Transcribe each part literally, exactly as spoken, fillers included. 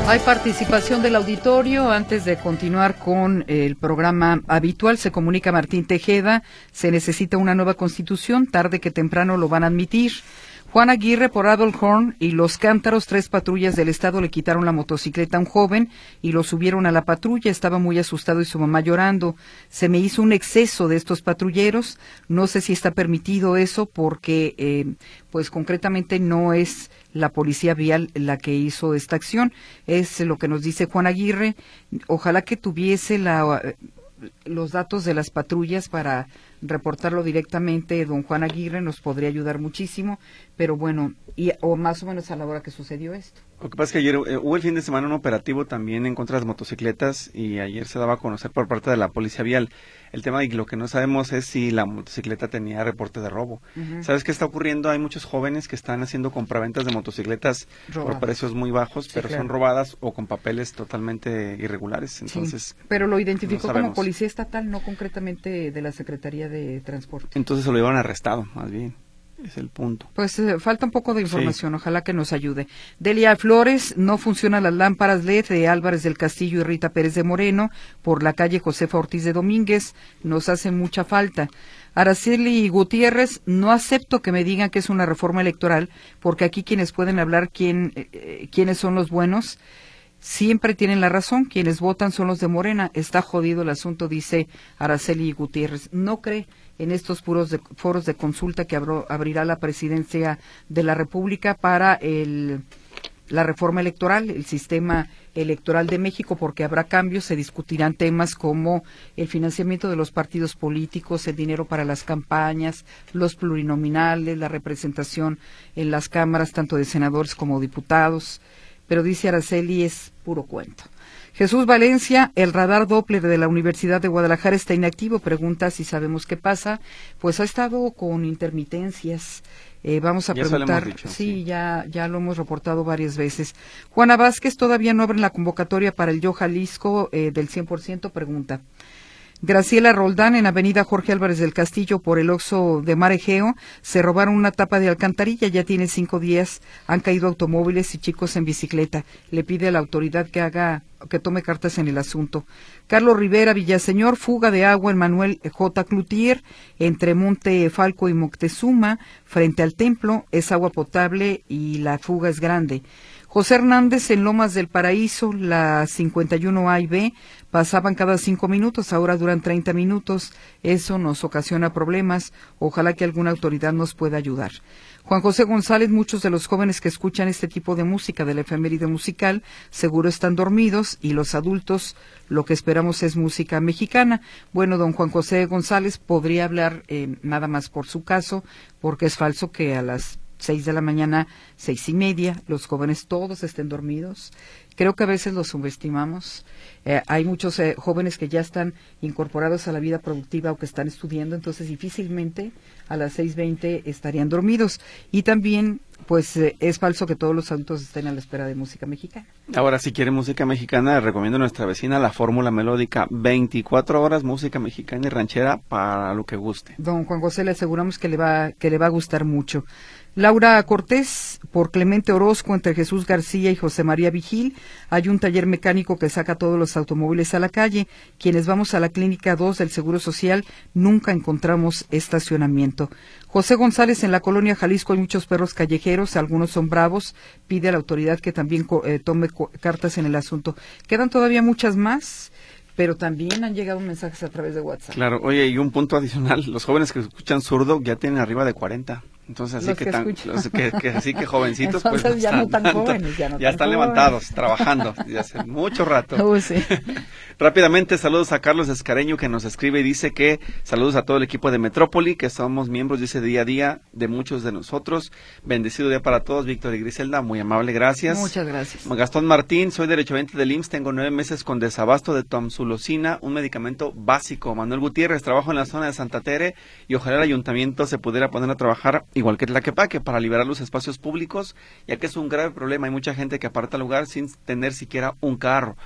Hay participación del auditorio. Antes de continuar con el programa habitual, se comunica Martín Tejeda, se necesita una nueva constitución, tarde que temprano lo van a admitir. Juan Aguirre por Adolf Horn y Los Cántaros, tres patrullas del estado le quitaron la motocicleta a un joven y lo subieron a la patrulla, estaba muy asustado y su mamá llorando. Se me hizo un exceso de estos patrulleros, no sé si está permitido eso porque eh, pues concretamente no es la policía vial la que hizo esta acción, es lo que nos dice Juan Aguirre. Ojalá que tuviese la los datos de las patrullas para reportarlo directamente. Don Juan Aguirre nos podría ayudar muchísimo, pero bueno, y o más o menos a la hora que sucedió esto. Lo que pasa es que ayer eh, hubo el fin de semana un operativo también en contra de las motocicletas y ayer se daba a conocer por parte de la policía vial el tema, y lo que no sabemos es si la motocicleta tenía reporte de robo. Uh-huh. ¿Sabes qué está ocurriendo? Hay muchos jóvenes que están haciendo compraventas de motocicletas robadas por precios muy bajos, sí, pero claro, son robadas o con papeles totalmente irregulares. Entonces, sí, pero lo identificó no como policía estatal, no concretamente de la Secretaría de Transporte. Entonces se lo llevan arrestado, más bien. Es el punto. Pues eh, falta un poco de información, sí. Ojalá que nos ayude. Delia Flores, no funcionan las lámparas L E D de Álvarez del Castillo y Rita Pérez de Moreno por la calle Josefa Ortiz de Domínguez, nos hace mucha falta. Araceli Gutiérrez, no acepto que me digan que es una reforma electoral, porque aquí quienes pueden hablar quién, eh, quiénes son los buenos, siempre tienen la razón, quienes votan son los de Morena. Está jodido el asunto, dice Araceli Gutiérrez. No cree en estos puros de, foros de consulta que abro, abrirá la Presidencia de la República para el, la reforma electoral, el sistema electoral de México, porque habrá cambios, se discutirán temas como el financiamiento de los partidos políticos, el dinero para las campañas, los plurinominales, la representación en las cámaras, tanto de senadores como diputados, pero dice Araceli, es puro cuento. Jesús Valencia, el radar Doppler de la Universidad de Guadalajara está inactivo, pregunta si sabemos qué pasa. Pues ha estado con intermitencias, eh, vamos a ya preguntar, dicho, sí, sí, ya ya lo hemos reportado varias veces. Juana Vázquez, todavía no abren la convocatoria para el Yo Jalisco eh, del cien por ciento, pregunta. Graciela Roldán, en Avenida Jorge Álvarez del Castillo, por el Oxxo de Mar Egeo, se robaron una tapa de alcantarilla, ya tiene cinco días, han caído automóviles y chicos en bicicleta. Le pide a la autoridad que haga, que tome cartas en el asunto. Carlos Rivera Villaseñor, fuga de agua en Manuel J. Cloutier, entre Monte Falco y Moctezuma, frente al templo, es agua potable y la fuga es grande. José Hernández, en Lomas del Paraíso, la cincuenta y uno A y B, pasaban cada cinco minutos, ahora duran treinta minutos. Eso nos ocasiona problemas. Ojalá que alguna autoridad nos pueda ayudar. Juan José González, muchos de los jóvenes que escuchan este tipo de música de la efeméride musical seguro están dormidos y los adultos lo que esperamos es música mexicana. Bueno, don Juan José González podría hablar eh, nada más por su caso, porque es falso que a las seis de la mañana, seis y media, los jóvenes todos estén dormidos. Creo que a veces los subestimamos. Eh, hay muchos eh, jóvenes que ya están incorporados a la vida productiva o que están estudiando, entonces difícilmente a las seis veinte estarían dormidos. Y también, pues, eh, es falso que todos los adultos estén a la espera de música mexicana. Ahora, si quiere música mexicana, recomiendo a nuestra vecina la Fórmula Melódica. veinticuatro horas música mexicana y ranchera para lo que guste. Don Juan José, le aseguramos que le va, que le va a gustar mucho. Laura Cortés, por Clemente Orozco, entre Jesús García y José María Vigil, hay un taller mecánico que saca todos los automóviles a la calle. Quienes vamos a la Clínica dos del Seguro Social nunca encontramos estacionamiento. José González, en la colonia Jalisco hay muchos perros callejeros, algunos son bravos, pide a la autoridad que también eh, tome cartas en el asunto. Quedan todavía muchas más, pero también han llegado mensajes a través de WhatsApp. Claro, oye, y un punto adicional, los jóvenes que escuchan zurdo ya tienen arriba de cuarenta. Entonces, así los que, que, tan, los que, que así que jovencitos, entonces, pues ya están, no tan jóvenes, ya no ya tan están jóvenes. levantados, trabajando, ya hace mucho rato. Uh, sí. Rápidamente, saludos a Carlos Escareño, que nos escribe y dice que saludos a todo el equipo de Metrópoli, que somos miembros, dice, día a día de muchos de nosotros. Bendecido día para todos, Víctor y Griselda, muy amable, gracias. Muchas gracias. Gastón Martín, soy derechohabiente del I M S S, tengo nueve meses con desabasto de tamsulosina, un medicamento básico. Manuel Gutiérrez, trabajo en la zona de Santa Tere y ojalá el ayuntamiento se pudiera poner a trabajar igual que Tlaquepaque para liberar los espacios públicos, ya que es un grave problema. Hay mucha gente que aparta lugar sin tener siquiera un carro.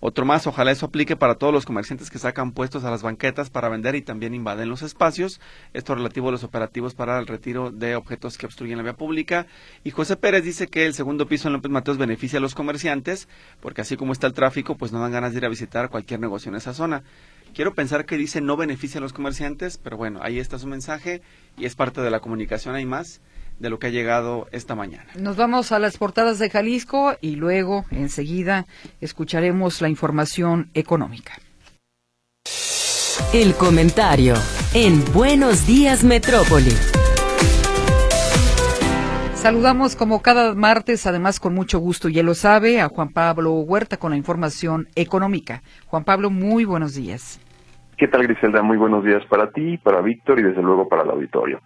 Otro más, ojalá eso aplique para todos los comerciantes que sacan puestos a las banquetas para vender y también invaden los espacios. Esto relativo a los operativos para el retiro de objetos que obstruyen la vía pública. Y José Pérez dice que el segundo piso en López Mateos beneficia a los comerciantes, porque así como está el tráfico, pues no dan ganas de ir a visitar cualquier negocio en esa zona. Quiero pensar que dice no beneficia a los comerciantes, pero bueno, ahí está su mensaje y es parte de la comunicación. Hay más de lo que ha llegado esta mañana. Nos vamos a las portadas de Jalisco y luego, enseguida, escucharemos la información económica. El comentario en Buenos Días Metrópoli. Saludamos como cada martes, además con mucho gusto, y él lo sabe, a Juan Pablo Huerta con la información económica. Juan Pablo, muy buenos días. ¿Qué tal, Griselda? Muy buenos días para ti, para Víctor y desde luego para el auditorio.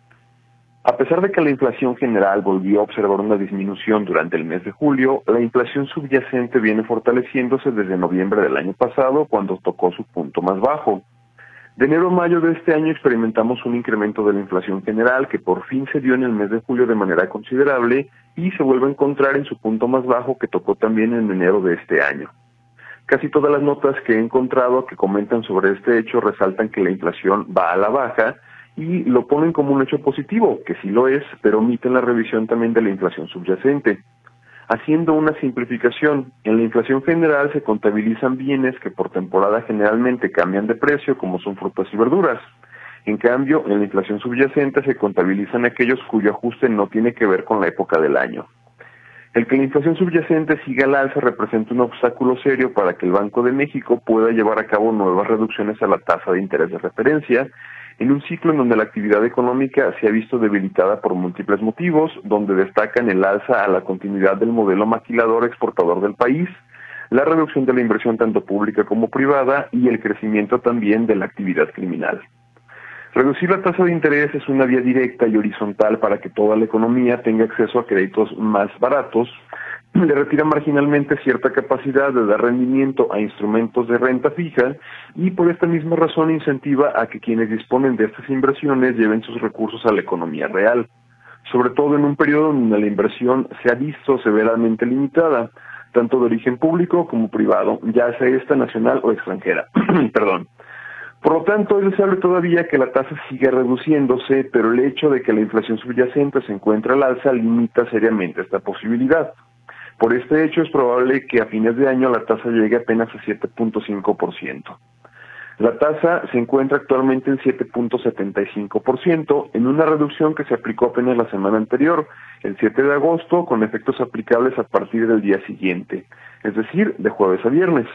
A pesar de que la inflación general volvió a observar una disminución durante el mes de julio, la inflación subyacente viene fortaleciéndose desde noviembre del año pasado, cuando tocó su punto más bajo. De enero a mayo de este año experimentamos un incremento de la inflación general que por fin se dio en el mes de julio de manera considerable y se vuelve a encontrar en su punto más bajo que tocó también en enero de este año. Casi todas las notas que he encontrado que comentan sobre este hecho resaltan que la inflación va a la baja y lo ponen como un hecho positivo, que sí lo es, pero omiten la revisión también de la inflación subyacente. Haciendo una simplificación, en la inflación general se contabilizan bienes que por temporada generalmente cambian de precio, como son frutas y verduras. En cambio, en la inflación subyacente se contabilizan aquellos cuyo ajuste no tiene que ver con la época del año. El que la inflación subyacente siga al alza representa un obstáculo serio para que el Banco de México pueda llevar a cabo nuevas reducciones a la tasa de interés de referencia, en un ciclo en donde la actividad económica se ha visto debilitada por múltiples motivos, donde destacan el alza a la continuidad del modelo maquilador exportador del país, la reducción de la inversión tanto pública como privada y el crecimiento también de la actividad criminal. Reducir la tasa de interés es una vía directa y horizontal para que toda la economía tenga acceso a créditos más baratos, le retira marginalmente cierta capacidad de dar rendimiento a instrumentos de renta fija y por esta misma razón incentiva a que quienes disponen de estas inversiones lleven sus recursos a la economía real, sobre todo en un periodo donde la inversión se ha visto severamente limitada, tanto de origen público como privado, ya sea esta nacional o extranjera. Perdón. Por lo tanto, es deseable todavía que la tasa siga reduciéndose, pero el hecho de que la inflación subyacente se encuentre al alza limita seriamente esta posibilidad. Por este hecho, es probable que a fines de año la tasa llegue apenas a siete punto cinco por ciento. La tasa se encuentra actualmente en siete punto setenta y cinco por ciento, en una reducción que se aplicó apenas la semana anterior, el siete de agosto, con efectos aplicables a partir del día siguiente, es decir, de jueves a viernes.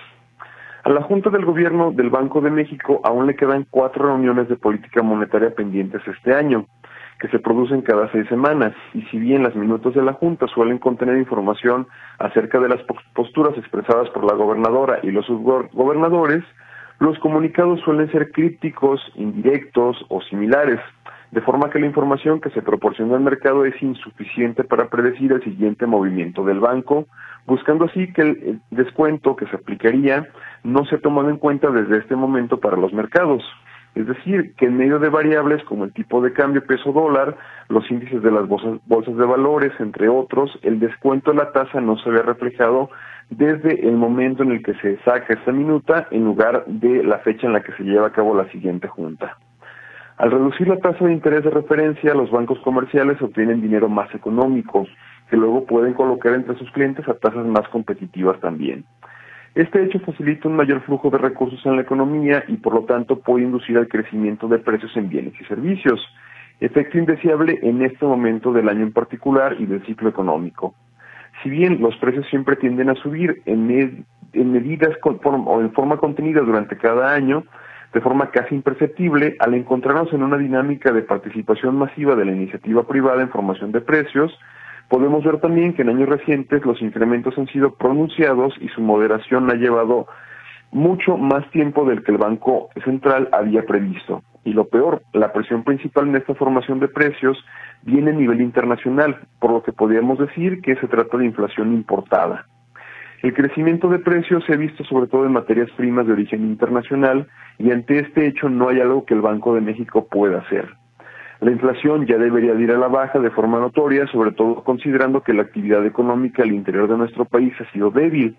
A la Junta del Gobierno del Banco de México aún le quedan cuatro reuniones de política monetaria pendientes este año, que se producen cada seis semanas, y si bien las minutos de la Junta suelen contener información acerca de las posturas expresadas por la gobernadora y los subgobernadores, los comunicados suelen ser crípticos, indirectos o similares, de forma que la información que se proporciona al mercado es insuficiente para predecir el siguiente movimiento del banco, buscando así que el descuento que se aplicaría no sea tomado en cuenta desde este momento para los mercados. Es decir, que en medio de variables como el tipo de cambio peso-dólar, los índices de las bolsas, bolsas de valores, entre otros, el descuento de la tasa no se ve reflejado desde el momento en el que se saca esta minuta en lugar de la fecha en la que se lleva a cabo la siguiente junta. Al reducir la tasa de interés de referencia, los bancos comerciales obtienen dinero más económico, que luego pueden colocar entre sus clientes a tasas más competitivas también. Este hecho facilita un mayor flujo de recursos en la economía y por lo tanto puede inducir al crecimiento de precios en bienes y servicios, efecto indeseable en este momento del año en particular y del ciclo económico. Si bien los precios siempre tienden a subir en, med- en medidas con, o en forma contenida durante cada año, de forma casi imperceptible, al encontrarnos en una dinámica de participación masiva de la iniciativa privada en formación de precios, podemos ver también que en años recientes los incrementos han sido pronunciados y su moderación ha llevado mucho más tiempo del que el Banco Central había previsto. Y lo peor, la presión principal en esta formación de precios viene a nivel internacional, por lo que podríamos decir que se trata de inflación importada. El crecimiento de precios se ha visto sobre todo en materias primas de origen internacional y ante este hecho no hay algo que el Banco de México pueda hacer. La inflación ya debería ir a la baja de forma notoria, sobre todo considerando que la actividad económica al interior de nuestro país ha sido débil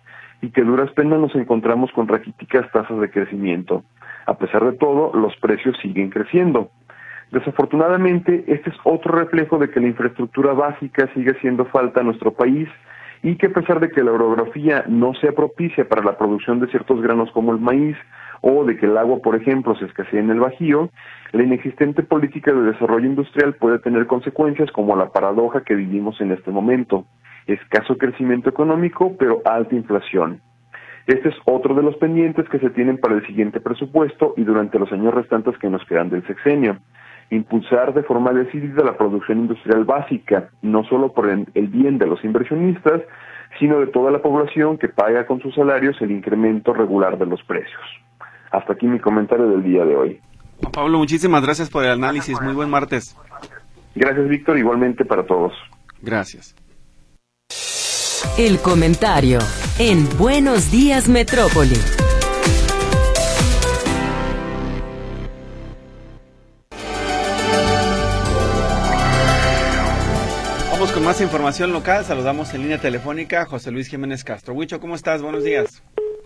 y que a duras penas nos encontramos con raquíticas tasas de crecimiento. A pesar de todo, los precios siguen creciendo. Desafortunadamente, este es otro reflejo de que la infraestructura básica sigue haciendo falta a nuestro país y que a pesar de que la orografía no sea propicia para la producción de ciertos granos como el maíz o de que el agua, por ejemplo, se escasee en el Bajío, la inexistente política de desarrollo industrial puede tener consecuencias como la paradoja que vivimos en este momento: escaso crecimiento económico, pero alta inflación. Este es otro de los pendientes que se tienen para el siguiente presupuesto y durante los años restantes que nos quedan del sexenio. Impulsar de forma decidida la producción industrial básica, no solo por el bien de los inversionistas, sino de toda la población que paga con sus salarios el incremento regular de los precios. Hasta aquí mi comentario del día de hoy. Juan Pablo, muchísimas gracias por el análisis. Muy buen martes. Gracias, Víctor, igualmente para todos. Gracias. El comentario en Buenos Días Metrópoli. Vamos con más información local. Saludamos en línea telefónica a José Luis Jiménez Castro. Huicho, ¿cómo estás? Buenos días.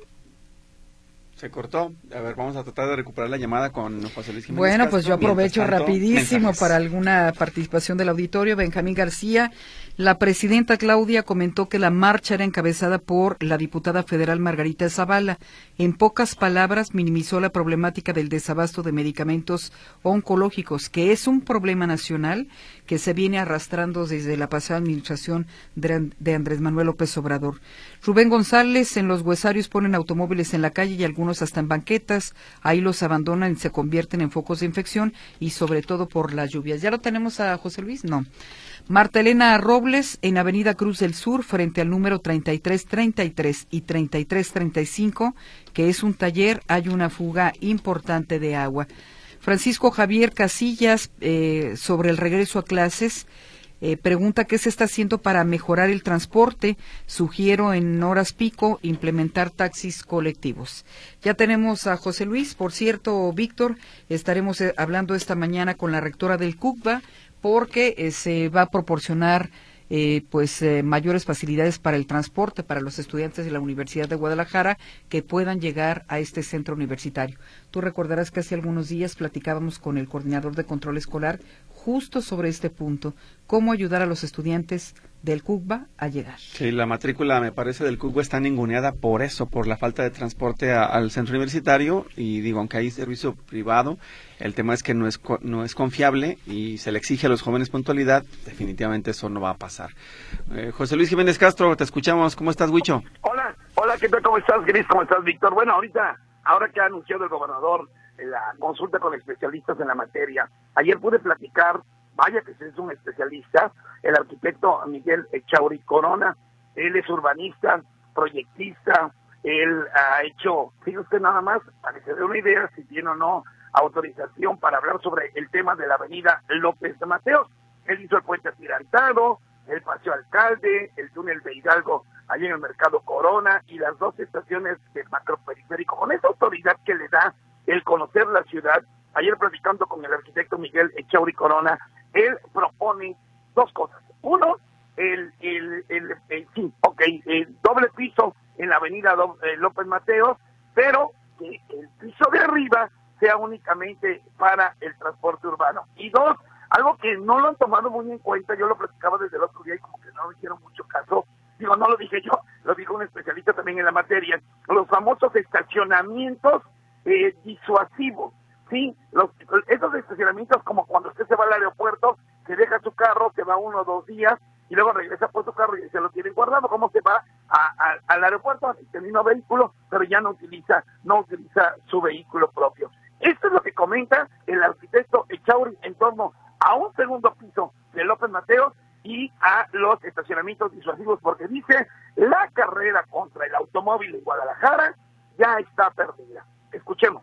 Se cortó. A ver, vamos a tratar de recuperar la llamada con José Luis Jiménez Bueno, Castro. pues yo aprovecho Tanto, rapidísimo mensajes. para alguna participación del auditorio. Benjamín García, la presidenta Claudia comentó que la marcha era encabezada por la diputada federal Margarita Zavala. En pocas palabras, minimizó la problemática del desabasto de medicamentos oncológicos, que es un problema nacional que se viene arrastrando desde la pasada administración de Andrés Manuel López Obrador. Rubén González, en los huesarios ponen automóviles en la calle y algunos hasta en banquetas, ahí los abandonan y se convierten en focos de infección y sobre todo por las lluvias. ¿Ya lo tenemos a José Luis? No. Marta Elena Robles, en Avenida Cruz del Sur, frente al número treinta y tres treinta y tres y treinta y tres treinta y cinco, que es un taller, hay una fuga importante de agua. Francisco Javier Casillas, eh, sobre el regreso a clases, Eh, pregunta qué se está haciendo para mejorar el transporte. Sugiero en horas pico implementar taxis colectivos. Ya tenemos a José Luis. Por cierto, Víctor, estaremos eh, hablando esta mañana con la rectora del CUCBA porque eh, se va a proporcionar eh, pues eh, mayores facilidades para el transporte para los estudiantes de la Universidad de Guadalajara que puedan llegar a este centro universitario. Tú recordarás que hace algunos días platicábamos con el coordinador de control escolar justo sobre este punto, cómo ayudar a los estudiantes del CUCBA a llegar. Sí, la matrícula, me parece, del CUCBA está ninguneada por eso, por la falta de transporte a, al centro universitario, y digo, aunque hay servicio privado, el tema es que no es no es confiable y se le exige a los jóvenes puntualidad. Definitivamente eso no va a pasar. Eh, José Luis Jiménez Castro, te escuchamos. ¿Cómo estás, Huicho? Hola, hola, ¿qué tal? ¿Cómo estás, Gris? ¿Cómo estás, Víctor? Bueno, ahorita, ahora que ha anunciado el gobernador la consulta con especialistas en la materia, ayer pude platicar, vaya que es un especialista, el arquitecto Miguel Echauri Corona. Él es urbanista, proyectista, él ha hecho, fíjese usted nada más, para que se dé una idea si tiene o no autorización para hablar sobre el tema de la avenida López de Mateos. Él hizo el puente atirantado, el paseo Alcalde, el túnel de Hidalgo allí en el mercado Corona y las dos estaciones del macroperiférico. Con esa autoridad que le da el conocer la ciudad, ayer platicando con el arquitecto Miguel Echauri Corona, él propone dos cosas. Uno, el, el, el, el sí, ok, el doble piso en la avenida López Mateos, pero que el piso de arriba sea únicamente para el transporte urbano. Y dos, algo que no lo han tomado muy en cuenta, yo lo platicaba desde el otro día y como que no me hicieron mucho caso, digo, no lo dije yo, lo dijo un especialista también en la materia, los famosos estacionamientos eh, disuasivos, ¿sí? Los, esos estacionamientos como cuando usted se va al aeropuerto, se deja su carro, se va uno o dos días, y luego regresa por su carro y se lo tienen guardado, como se va a, a, al aeropuerto, así que vino vehículo, pero ya no utiliza, no utiliza su vehículo propio. Esto es lo que comenta el arquitecto Echauri en torno a un segundo piso de López Mateos y a los estacionamientos disuasivos, porque dice, la carrera contra el automóvil en Guadalajara ya está perdida. Escuchemos.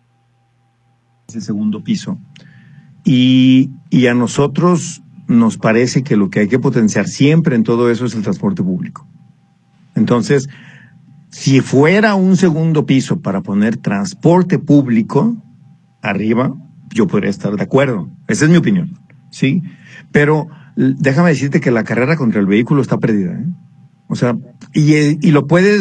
El segundo piso. Y, y a nosotros nos parece que lo que hay que potenciar siempre en todo eso es el transporte público. Entonces, si fuera un segundo piso para poner transporte público arriba, yo podría estar de acuerdo. Esa es mi opinión, ¿sí? Pero déjame decirte que la carrera contra el vehículo está perdida, ¿eh? O sea, y, y lo puedes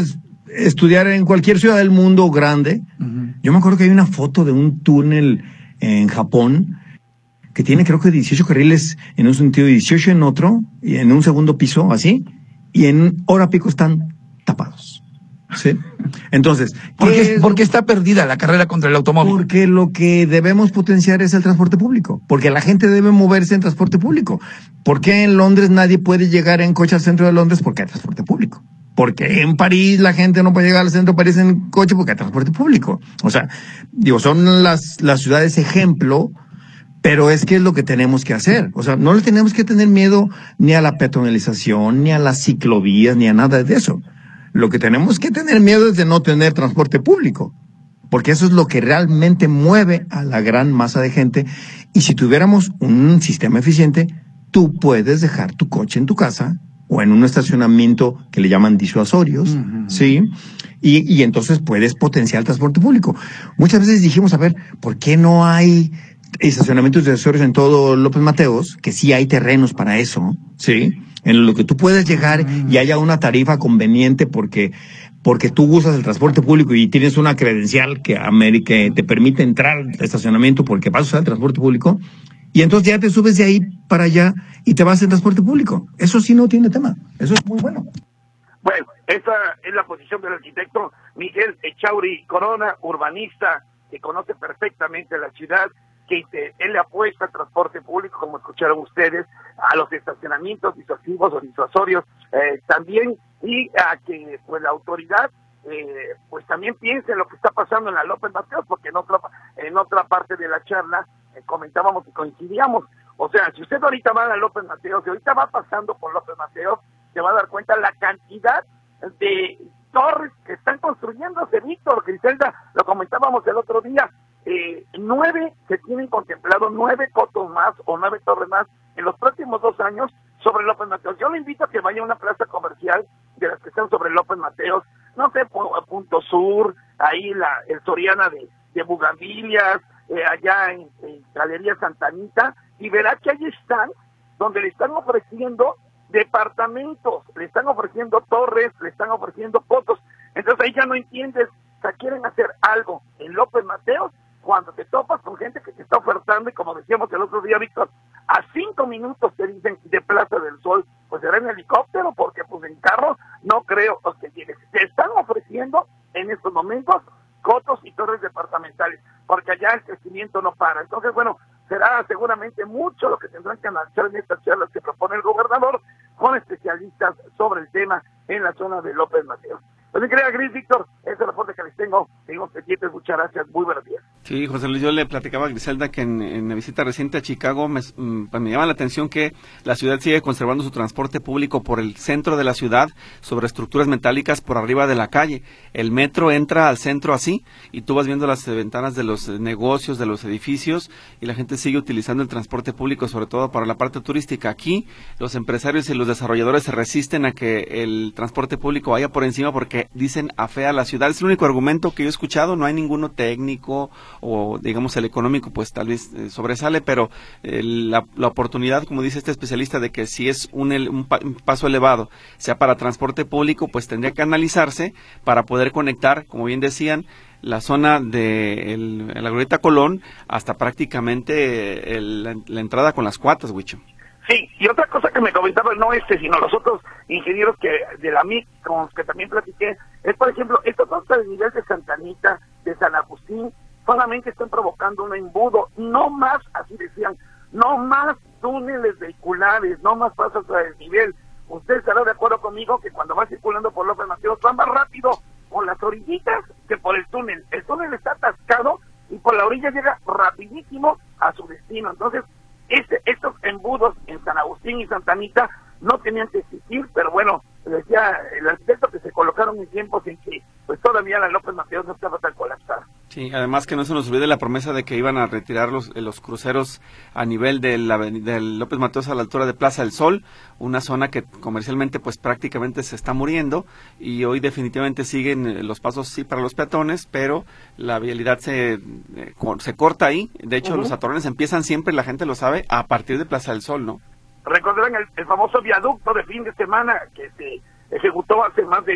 estudiar en cualquier ciudad del mundo grande. Uh-huh. Yo me acuerdo que hay una foto de un túnel en Japón que tiene creo que dieciocho carriles en un sentido, dieciocho en otro, y en un segundo piso, así, y en hora pico están tapados. ¿Sí? Entonces, ¿por qué, es, ¿por qué está perdida la carrera contra el automóvil? Porque lo que debemos potenciar es el transporte público, porque la gente debe moverse en transporte público. ¿Por qué en Londres nadie puede llegar en coche al centro de Londres? Porque hay transporte público. Porque en París la gente no puede llegar al centro de París en coche porque hay transporte público. O sea, digo, son las, las ciudades ejemplo, pero es que es lo que tenemos que hacer. O sea, no le tenemos que tener miedo ni a la peatonalización, ni a las ciclovías, ni a nada de eso. Lo que tenemos que tener miedo es de no tener transporte público, porque eso es lo que realmente mueve a la gran masa de gente. Y si tuviéramos un sistema eficiente, tú puedes dejar tu coche en tu casa o en un estacionamiento que le llaman disuasorios, uh-huh. ¿sí? Y, y entonces puedes potenciar el transporte público. Muchas veces dijimos, a ver, ¿por qué no hay estacionamientos disuasorios en todo López Mateos? Que sí hay terrenos para eso, ¿sí? En lo que tú puedes llegar uh-huh. y haya una tarifa conveniente porque porque tú usas el transporte público y tienes una credencial que, que te permite entrar al estacionamiento porque vas a usar el transporte público. Y entonces ya te subes de ahí para allá y te vas en transporte público. Eso sí no tiene tema. Eso es muy bueno. Bueno, esa es la posición del arquitecto Miguel Echauri Corona, urbanista, que conoce perfectamente la ciudad, que él le apuesta al transporte público, como escucharon ustedes, a los estacionamientos disuasivos o disuasorios eh, también, y a que pues la autoridad eh, pues también piense en lo que está pasando en la López Mateos, porque en otra, en otra parte de la charla comentábamos y coincidíamos. O sea, si usted ahorita va a López Mateos, si ahorita va pasando por López Mateos, se va a dar cuenta la cantidad de torres que están construyéndose, Víctor, Griselda, lo comentábamos el otro día, eh, nueve, se tienen contemplado nueve cotos más o nueve torres más en los próximos dos años sobre López Mateos. Yo le invito a que vaya a una plaza comercial de las que están sobre López Mateos, no sé, Punto Sur, ahí la el Soriana de, de Bugambilias, Eh, allá en, en Galería Santa Anita, y verá que ahí están, donde le están ofreciendo departamentos, le están ofreciendo torres, le están ofreciendo fotos. Entonces ahí ya no entiendes, o sea, quieren hacer algo en López Mateos cuando te topas con gente que te está ofertando, y como decíamos el otro día, Víctor, a cinco minutos te dicen de Plaza del Sol, pues será en helicóptero, porque pues en carro no creo pues, que tienes. Te están ofreciendo en estos momentos cotos y torres departamentales, porque allá el crecimiento no para. Entonces, bueno, será seguramente mucho lo que tendrán que analizar en estas charlas que propone el gobernador con especialistas sobre el tema en la zona de López Mateos. Pues mi querida Gris, Víctor, ese es el reporte que les tengo. Seguimos pendientes, muchas gracias, muy buenos días. Sí, José Luis, yo le platicaba a Griselda que en, en la visita reciente a Chicago me, me llama la atención que la ciudad sigue conservando su transporte público por el centro de la ciudad, sobre estructuras metálicas por arriba de la calle. El metro entra al centro así, y tú vas viendo las ventanas de los negocios, de los edificios, y la gente sigue utilizando el transporte público, sobre todo para la parte turística. Aquí, los empresarios y los desarrolladores se resisten a que el transporte público vaya por encima porque dicen afea a la ciudad. Es el único argumento que yo he escuchado, no hay ninguno técnico o digamos el económico, pues tal vez eh, sobresale, pero eh, la, la oportunidad, como dice este especialista, de que si es un, un, pa, un paso elevado sea para transporte público, pues tendría que analizarse para poder conectar, como bien decían, la zona de el, la Glorieta Colón hasta prácticamente el, la, la entrada con las Cuatas, Huicho. Sí, y otra cosa que me comentaba, no este, sino los otros ingenieros que de la M I C con los que también platiqué, es por ejemplo, estos dos del nivel de Santa Anita, de San Agustín, solamente están provocando un embudo, no más, así decían, no más túneles vehiculares, no más pasos a desnivel. Usted estará de acuerdo conmigo que cuando va circulando por López Mateos va más rápido por las orillitas que por el túnel. El túnel está atascado y por la orilla llega rapidísimo a su destino. Entonces, Este, estos embudos en San Agustín y Santa Anita no tenían que existir, pero bueno, decía el arquitecto que se colocaron en tiempos en que pues todavía la López Mateos no estaba tan colapsada. Sí, además que no se nos olvide la promesa de que iban a retirar los, los cruceros a nivel de la, del López Mateos a la altura de Plaza del Sol, una zona que comercialmente pues prácticamente se está muriendo, y hoy definitivamente siguen los pasos sí para los peatones, pero la vialidad se, eh, se corta ahí. De hecho, uh-huh. los atorones empiezan siempre, la gente lo sabe, a partir de Plaza del Sol, ¿no? Recordarán el, el famoso viaducto de fin de semana que se ejecutó hace más de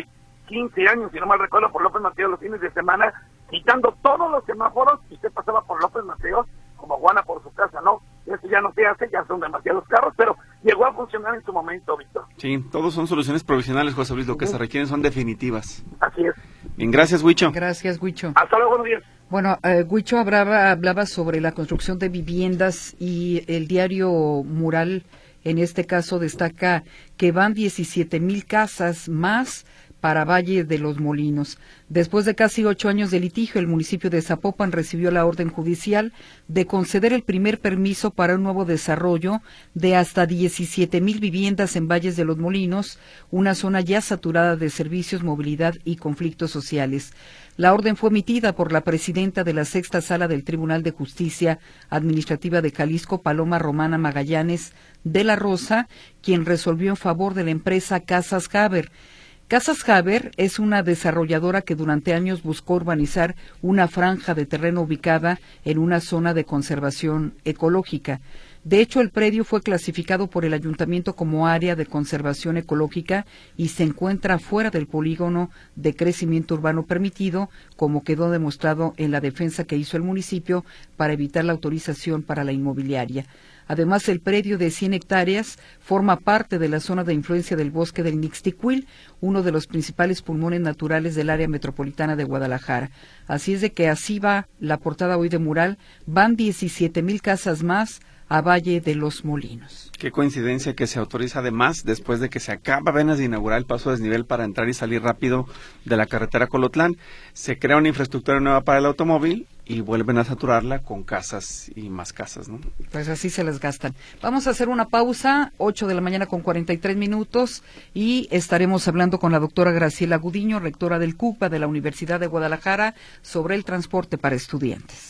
quince años, si no mal recuerdo, por López Mateos los fines de semana, quitando todos los semáforos, y usted pasaba por López Mateos como Juana por su casa, ¿no? Eso ya no se hace, ya son demasiados carros, pero llegó a funcionar en su momento, Víctor. Sí, todos son soluciones provisionales, José Luis, lo que uh-huh. se requieren son definitivas. Así es. Bien, gracias, Huicho. Gracias, Huicho. Hasta luego, buenos días. Bueno, eh, Huicho hablaba, hablaba sobre la construcción de viviendas y el diario Mural, en este caso, destaca que van diecisiete mil casas más para Valle de los Molinos. Después de casi ocho años de litigio, el municipio de Zapopan recibió la orden judicial de conceder el primer permiso para un nuevo desarrollo de hasta diecisiete mil viviendas en Valles de los Molinos, una zona ya saturada de servicios, movilidad y conflictos sociales. La orden fue emitida por la presidenta de la Sexta Sala del Tribunal de Justicia Administrativa de Jalisco, Paloma Romana Magallanes de la Rosa, quien resolvió en favor de la empresa Casas Haber. Casas Haber es una desarrolladora que durante años buscó urbanizar una franja de terreno ubicada en una zona de conservación ecológica. De hecho, el predio fue clasificado por el ayuntamiento como área de conservación ecológica y se encuentra fuera del polígono de crecimiento urbano permitido, como quedó demostrado en la defensa que hizo el municipio para evitar la autorización para la inmobiliaria. Además, el predio de cien hectáreas forma parte de la zona de influencia del bosque del Mixtiquil, uno de los principales pulmones naturales del área metropolitana de Guadalajara. Así es de que así va la portada hoy de Mural, van diecisiete mil casas más a Valle de los Molinos. Qué coincidencia que se autoriza además después de que se acaba apenas de inaugurar el paso a desnivel para entrar y salir rápido de la carretera Colotlán. Se crea una infraestructura nueva para el automóvil y vuelven a saturarla con casas y más casas, ¿no? Pues así se las gastan. Vamos a hacer una pausa, ocho de la mañana con cuarenta y tres minutos, y estaremos hablando con la doctora Graciela Gudiño, rectora del CUCBA de la Universidad de Guadalajara, sobre el transporte para estudiantes.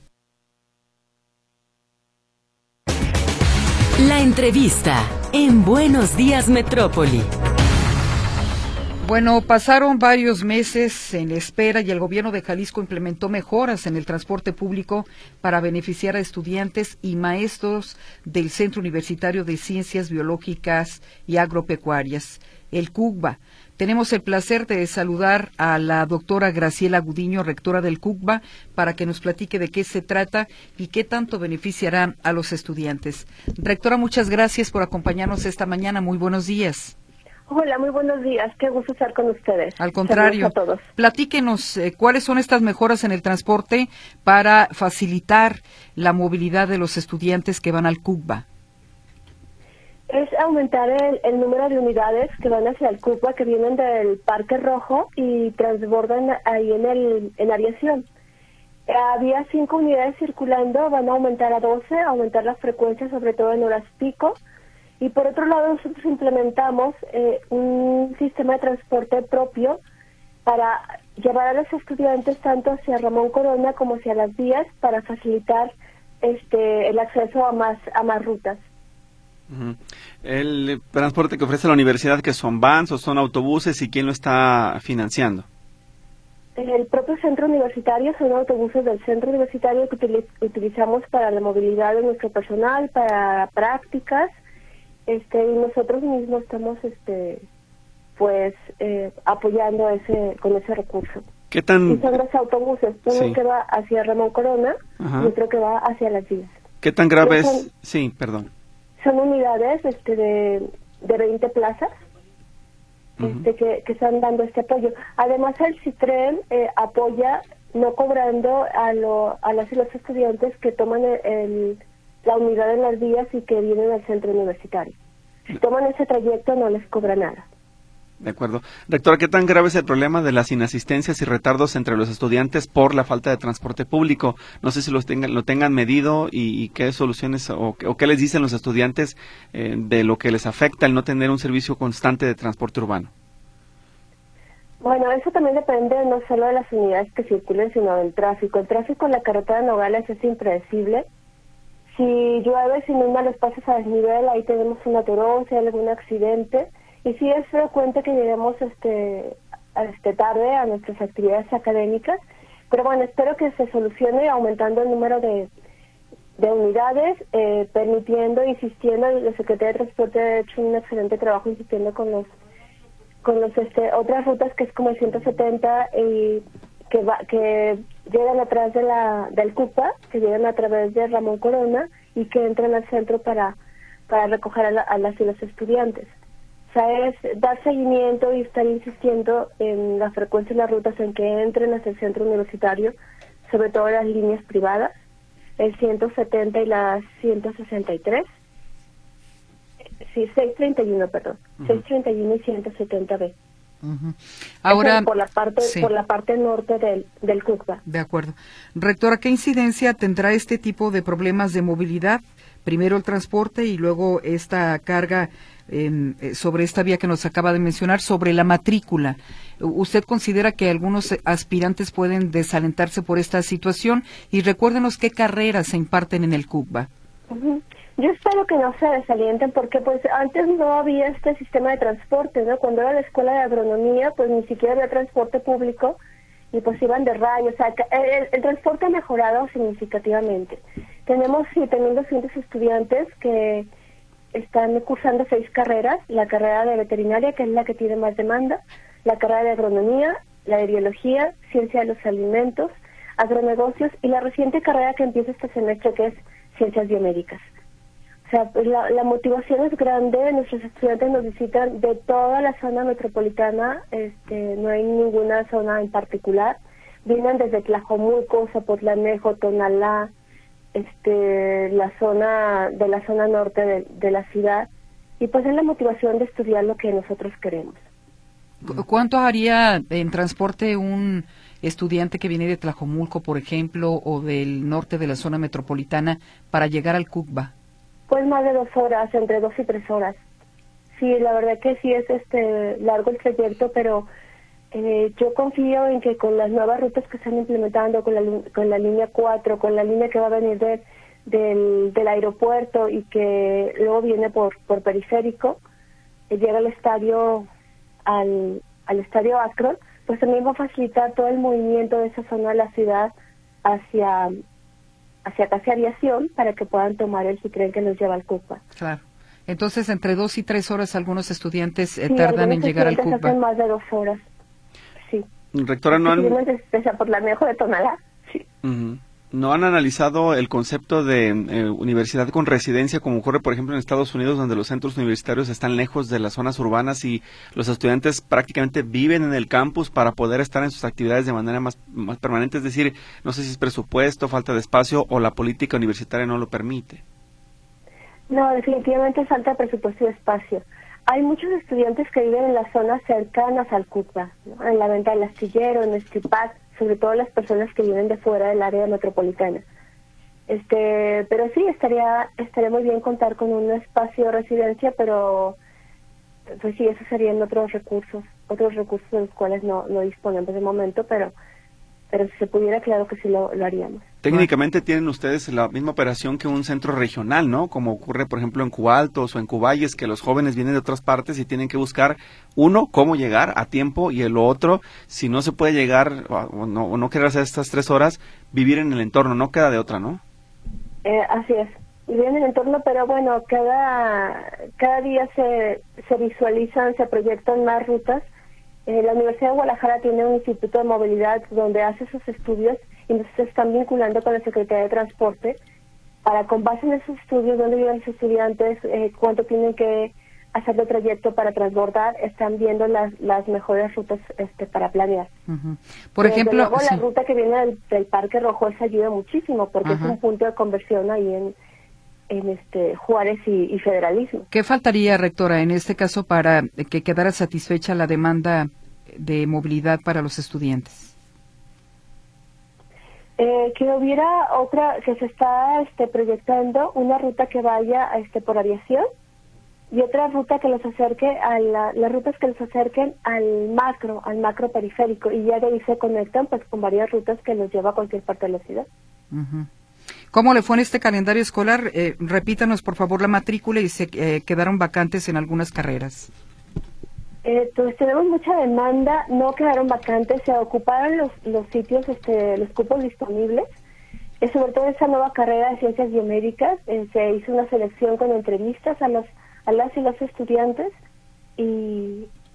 La entrevista en Buenos Días Metrópoli. Bueno, pasaron varios meses en espera y el gobierno de Jalisco implementó mejoras en el transporte público para beneficiar a estudiantes y maestros del Centro Universitario de Ciencias Biológicas y Agropecuarias, el CUCBA. Tenemos el placer de saludar a la doctora Graciela Gudiño, rectora del CUCBA, para que nos platique de qué se trata y qué tanto beneficiará a los estudiantes. Rectora, muchas gracias por acompañarnos esta mañana. Muy buenos días. Hola, muy buenos días. Qué gusto estar con ustedes. Al contrario, a todos. Platíquenos eh, cuáles son estas mejoras en el transporte para facilitar la movilidad de los estudiantes que van al CUCBA. Es aumentar el, el número de unidades que van hacia el CUCBA, que vienen del Parque Rojo y transbordan ahí en el en aviación. Eh, había cinco unidades circulando, van a aumentar a doce, aumentar la frecuencia, sobre todo en horas pico. Y por otro lado, nosotros implementamos eh, un sistema de transporte propio para llevar a los estudiantes tanto hacia Ramón Corona como hacia las vías para facilitar este el acceso a más a más rutas. Uh-huh. El transporte que ofrece la universidad, ¿que son vans o son autobuses, y quién lo está financiando? El propio centro universitario, son autobuses del centro universitario que utiliz- utilizamos para la movilidad de nuestro personal, para prácticas. Este, y nosotros mismos estamos este pues eh, apoyando ese con ese recurso. ¿Qué tan? Y son dos autobuses, uno sí. que va hacia Ramón Corona, ajá, y otro que va hacia las vías. ¿Qué tan grave son, es? Sí, perdón. Son unidades este de, de veinte plazas, uh-huh, este que, que están dando este apoyo. Además, el CITREN eh, apoya no cobrando a, lo, a las y los estudiantes que toman el, el la unidad en las vías y que vienen al centro universitario. Si toman ese trayecto no les cobra nada. De acuerdo. Rectora, ¿qué tan grave es el problema de las inasistencias y retardos entre los estudiantes por la falta de transporte público? No sé si los tengan, lo tengan medido y, y qué soluciones o, o qué les dicen los estudiantes eh, de lo que les afecta el no tener un servicio constante de transporte urbano. Bueno, eso también depende no solo de las unidades que circulen, sino del tráfico. El tráfico en la carretera de Nogales es impredecible. Si llueve, si inunda los pasos a desnivel, ahí tenemos un atorón, si hay algún accidente. Y sí es frecuente que lleguemos este, este tarde a nuestras actividades académicas. Pero bueno, espero que se solucione aumentando el número de, de unidades, eh, permitiendo, insistiendo, la Secretaría de Transporte ha hecho un excelente trabajo insistiendo con los con los este otras rutas que es como el ciento setenta y que va, que llegan atrás de la del CUPA, que llegan a través de Ramón Corona y que entran al centro para para recoger a, la, a las y los estudiantes. O sea, es dar seguimiento y estar insistiendo en la frecuencia de las rutas en que entren hacia el centro universitario, sobre todo las líneas privadas, el ciento setenta y la ciento sesenta y tres. Sí, seiscientos treinta y uno, perdón. Uh-huh. seiscientos treinta y uno y ciento setenta B. Uh-huh. Ahora, por la parte sí. por la parte norte del, del CUCBA. De acuerdo. Rectora, ¿qué incidencia tendrá este tipo de problemas de movilidad? Primero el transporte y luego esta carga eh, sobre esta vía que nos acaba de mencionar, sobre la matrícula. ¿Usted considera que algunos aspirantes pueden desalentarse por esta situación? Y recuérdenos qué carreras se imparten en el CUCBA. Uh-huh. Yo espero que no se desalienten porque pues antes no había este sistema de transporte, ¿no? Cuando era la escuela de agronomía, pues ni siquiera había transporte público y pues iban de rayo. O sea, el, el transporte ha mejorado significativamente. Tenemos siete mil doscientos estudiantes que están cursando seis carreras: la carrera de veterinaria, que es la que tiene más demanda, la carrera de agronomía, la de biología, ciencia de los alimentos, agronegocios y la reciente carrera que empieza este semestre, que es ciencias biomédicas. O sea, pues la, la motivación es grande. Nuestros estudiantes nos visitan de toda la zona metropolitana, este, no hay ninguna zona en particular. Vienen desde Tlajomulco, Zapotlanejo, Tonalá, este, la zona de la zona norte de, de la ciudad, y pues es la motivación de estudiar lo que nosotros queremos. ¿Cuánto haría en transporte un estudiante que viene de Tlajomulco, por ejemplo, o del norte de la zona metropolitana para llegar al CUCBA? Pues más de dos horas, entre dos y tres horas. Sí, la verdad que sí es este largo el trayecto, pero eh, yo confío en que con las nuevas rutas que están implementando, con la, con la línea cuatro, con la línea que va a venir de, del, del aeropuerto y que luego viene por, por periférico, eh, llega al estadio, al, al estadio Akron, pues también va a facilitar todo el movimiento de esa zona de la ciudad hacia... hacia casi aviación, para que puedan tomar el tren que nos lleva al CUCBA. Claro. Entonces, entre dos y tres horas algunos estudiantes eh, sí, tardan en llegar al CUCBA. Hacen más de dos horas, sí. Rectora, ¿no han... Desde por la Mejo de Tonalá, sí. Uh-huh. ¿No han analizado el concepto de eh, universidad con residencia, como ocurre, por ejemplo, en Estados Unidos, donde los centros universitarios están lejos de las zonas urbanas y los estudiantes prácticamente viven en el campus para poder estar en sus actividades de manera más, más permanente? Es decir, no sé si es presupuesto, falta de espacio o la política universitaria no lo permite. No, definitivamente falta presupuesto y espacio. Hay muchos estudiantes que viven en las zonas cercanas al CUCBA, ¿no? En la Venta del Astillero, en Estripac, sobre todo las personas que viven de fuera del área metropolitana. Este, pero sí, estaría estaría muy bien contar con un espacio de residencia, pero pues sí, esos serían otros recursos, otros recursos de los cuales no, no disponemos de momento, pero pero si se pudiera, claro que sí lo, lo haríamos. Técnicamente tienen ustedes la misma operación que un centro regional, ¿no? Como ocurre, por ejemplo, en Cubaltos o en Cuballes, que los jóvenes vienen de otras partes y tienen que buscar, uno, cómo llegar a tiempo, y el otro, si no se puede llegar o no, o no querer hacer estas tres horas, vivir en el entorno, no queda de otra, ¿no? Eh, así es, vivir en el entorno, pero bueno, cada, cada día se, se visualizan, se proyectan más rutas. Eh, la Universidad de Guadalajara tiene un instituto de movilidad donde hace sus estudios y nos están vinculando con la Secretaría de Transporte para, con base en esos estudios, dónde viven los estudiantes, eh, cuánto tienen que hacer de trayecto para transbordar, están viendo las las mejores rutas este para planear. Uh-huh. Por Desde ejemplo, luego, sí. la ruta que viene del, del Parque Rojo esa ayuda muchísimo porque uh-huh. es un punto de conversión ahí en en este Juárez y, y Federalismo. ¿Qué faltaría, rectora, en este caso para que quedara satisfecha la demanda de movilidad para los estudiantes? Eh, que hubiera otra, que se está este, proyectando una ruta que vaya este por aviación y otra ruta que los acerque a la, las rutas que los acerquen al macro, al macro periférico, y ya de ahí se conectan pues con varias rutas que los lleva a cualquier parte de la ciudad. Uh-huh. ¿Cómo le fue en este calendario escolar? Eh, repítanos, por favor, la matrícula y se eh, quedaron vacantes en algunas carreras. Eh, pues tenemos mucha demanda, no quedaron vacantes, se ocuparon los, los sitios, este, los cupos disponibles. Eh, sobre todo esa nueva carrera de ciencias biomédicas, eh, se hizo una selección con entrevistas a los a las y los estudiantes y,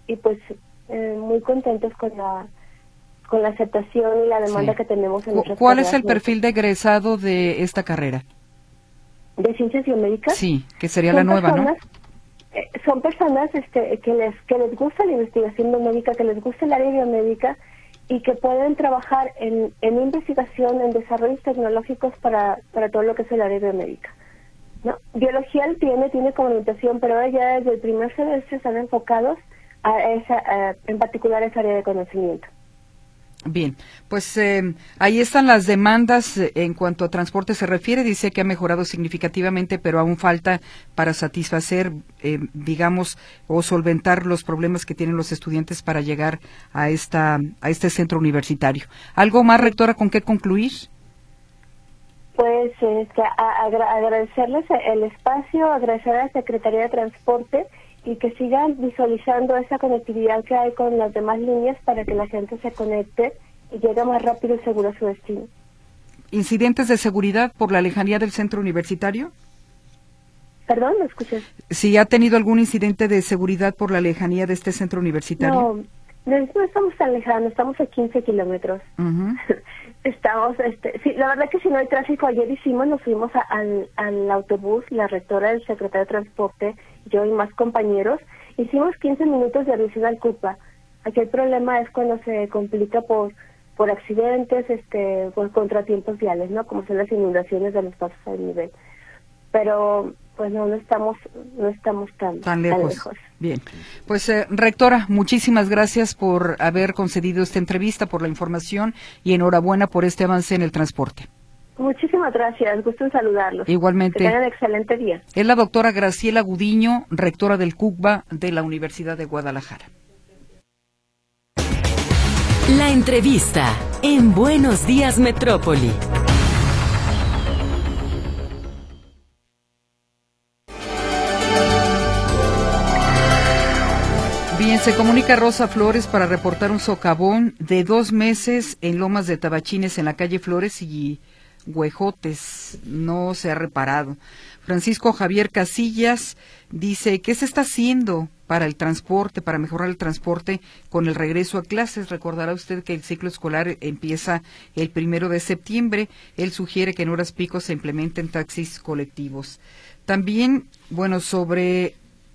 y pues eh, muy contentos con la con la aceptación y la demanda Sí. que tenemos en nuestras ¿Cuál es carreras el perfil de egresado de esta carrera? de ciencias biomédicas. Sí, que sería Son la nueva, personas, ¿no? Eh, son personas este, que les que les gusta la investigación biomédica, que les gusta el área biomédica y que pueden trabajar en, en investigación, en desarrollos tecnológicos para, para todo lo que es el área biomédica, ¿no? Biología tiene, tiene comunicación, pero ya desde el primer semestre están enfocados a esa, a, en particular a esa área de conocimiento. Bien, pues eh, ahí están las demandas eh, en cuanto a transporte se refiere. Dice que ha mejorado significativamente, pero aún falta para satisfacer, eh, digamos, o solventar los problemas que tienen los estudiantes para llegar a esta a este centro universitario. ¿Algo más, rectora, con qué concluir? Pues este, a, agra- agradecerles el espacio, agradecer a la Secretaría de Transporte y que sigan visualizando esa conectividad que hay con las demás líneas para que la gente se conecte y llegue más rápido y seguro a su destino. ¿Incidentes de seguridad por la lejanía del centro universitario? Perdón, ¿me escuchas? ¿Si ha tenido algún incidente de seguridad por la lejanía de este centro universitario? No, no, no estamos tan lejanos, estamos a quince kilómetros. Uh-huh. Estamos, este, sí, la verdad que si no hay tráfico, ayer hicimos, nos fuimos a, al, al autobús, la rectora, el secretario de Transporte, yo y más compañeros, hicimos quince minutos de adición al CUPA. Aquí el problema es cuando se complica por por accidentes, este, por contratiempos viales, ¿no? Como son las inundaciones de los pasos al nivel. Pero, pues no, no estamos, no estamos tan, Tan lejos. tan lejos. Bien, pues eh, rectora, muchísimas gracias por haber concedido esta entrevista, por la información y enhorabuena por este avance en el transporte. Muchísimas gracias, gusto en saludarlos. Igualmente. Que tengan excelente día. Es la doctora Graciela Gudiño, rectora del CUCBA de la Universidad de Guadalajara. La entrevista en Buenos Días Metrópoli. Bien, se comunica Rosa Flores para reportar un socavón de dos meses en Lomas de Tabachines, en la calle Flores y Huejotes. No se ha reparado. Francisco Javier Casillas dice, ¿qué se está haciendo para el transporte, para mejorar el transporte con el regreso a clases? Recordará usted que el ciclo escolar empieza el primero de septiembre. Él sugiere que en horas pico se implementen taxis colectivos. También, bueno, sobre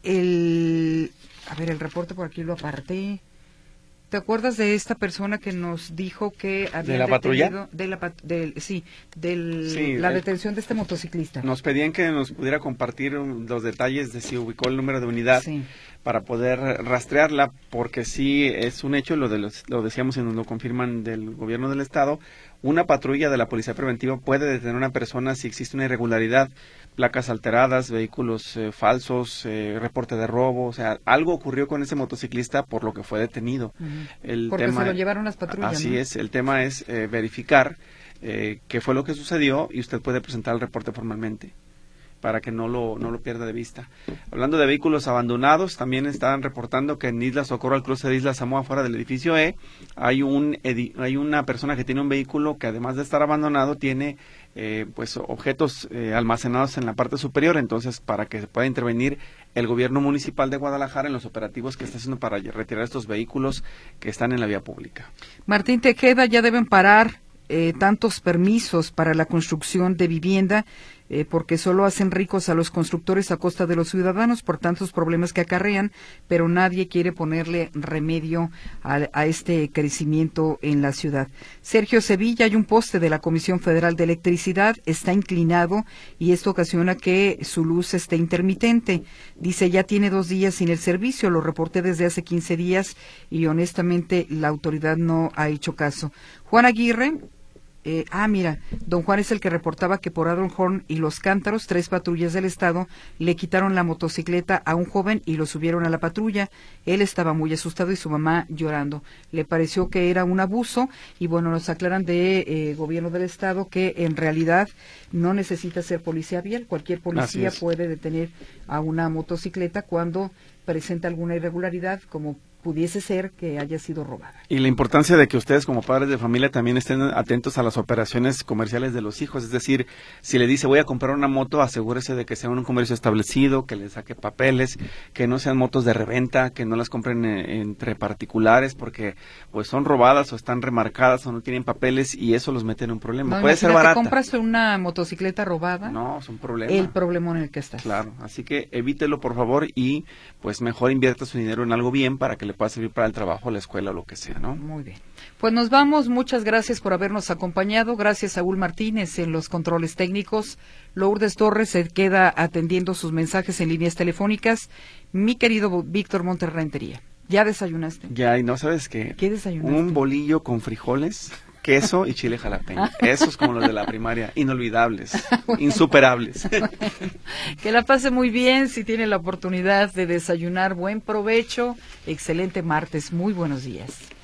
el... A ver, el reporte por aquí lo aparté. ¿Te acuerdas de esta persona que nos dijo que había ¿De la patrulla? detenido- de la pat- del, sí, de Sí, la el- detención de este motociclista? Nos pedían que nos pudiera compartir um, los detalles de si ubicó el número de unidad Sí. para poder rastrearla, porque sí es un hecho, lo, de los, lo decíamos y nos lo confirman del gobierno del estado, una patrulla de la Policía Preventiva puede detener a una persona si existe una irregularidad, placas alteradas, vehículos eh, falsos, eh, reporte de robo, o sea, algo ocurrió con ese motociclista por lo que fue detenido. Ujú. El Porque tema, se lo llevaron las patrullas, Así ¿no? es, el tema es eh, verificar eh, qué fue lo que sucedió y usted puede presentar el reporte formalmente para que no lo, no lo pierda de vista. Hablando de vehículos abandonados, también estaban reportando que en Isla Socorro, al cruce de Isla Samoa, fuera del edificio E, hay un edi- hay una persona que tiene un vehículo que además de estar abandonado, tiene eh, pues objetos eh, almacenados en la parte superior, entonces para que se pueda intervenir el gobierno municipal de Guadalajara en los operativos que está haciendo para retirar estos vehículos que están en la vía pública. Martín Tejeda, ya deben parar eh, tantos permisos para la construcción de vivienda, eh, porque solo hacen ricos a los constructores a costa de los ciudadanos por tantos problemas que acarrean, pero nadie quiere ponerle remedio a, a este crecimiento en la ciudad. Sergio Sevilla, hay un poste de la Comisión Federal de Electricidad, está inclinado y esto ocasiona que su luz esté intermitente. Dice, ya tiene dos días sin el servicio, lo reporté desde hace quince días y honestamente la autoridad no ha hecho caso. Juan Aguirre, Eh, ah, mira, don Juan es el que reportaba que por Adonhorn y Los Cántaros, tres patrullas del estado le quitaron la motocicleta a un joven y lo subieron a la patrulla. Él estaba muy asustado y su mamá llorando. Le pareció que era un abuso y bueno, nos aclaran de eh, gobierno del estado que en realidad no necesita ser policía vial. Cualquier policía puede detener a una motocicleta cuando presenta alguna irregularidad, como pudiese ser que haya sido robada. Y la importancia de que ustedes como padres de familia también estén atentos a las operaciones comerciales de los hijos, es decir, si le dice voy a comprar una moto, asegúrese de que sea un comercio establecido, que le saque papeles, que no sean motos de reventa, que no las compren eh, entre particulares, porque pues son robadas o están remarcadas o no tienen papeles y eso los mete en un problema. No, puede ser barata. compras una motocicleta robada. No, es un problema. El problema en el que estás. Claro, así que evítelo por favor y pues mejor invierta su dinero en algo bien para que le pueda servir para el trabajo, la escuela o lo que sea, ¿no? Muy bien. Pues nos vamos, muchas gracias por habernos acompañado, gracias a Saúl Martínez en los controles técnicos, Lourdes Torres se queda atendiendo sus mensajes en líneas telefónicas, mi querido Víctor Montes Rentería, ¿ya desayunaste? Ya, y no sabes qué. ¿Qué desayunaste? Un bolillo con frijoles, queso y chile jalapeño. Esos como los de la primaria, inolvidables, insuperables. Que la pase muy bien, si tiene la oportunidad de desayunar, buen provecho, excelente martes, muy buenos días.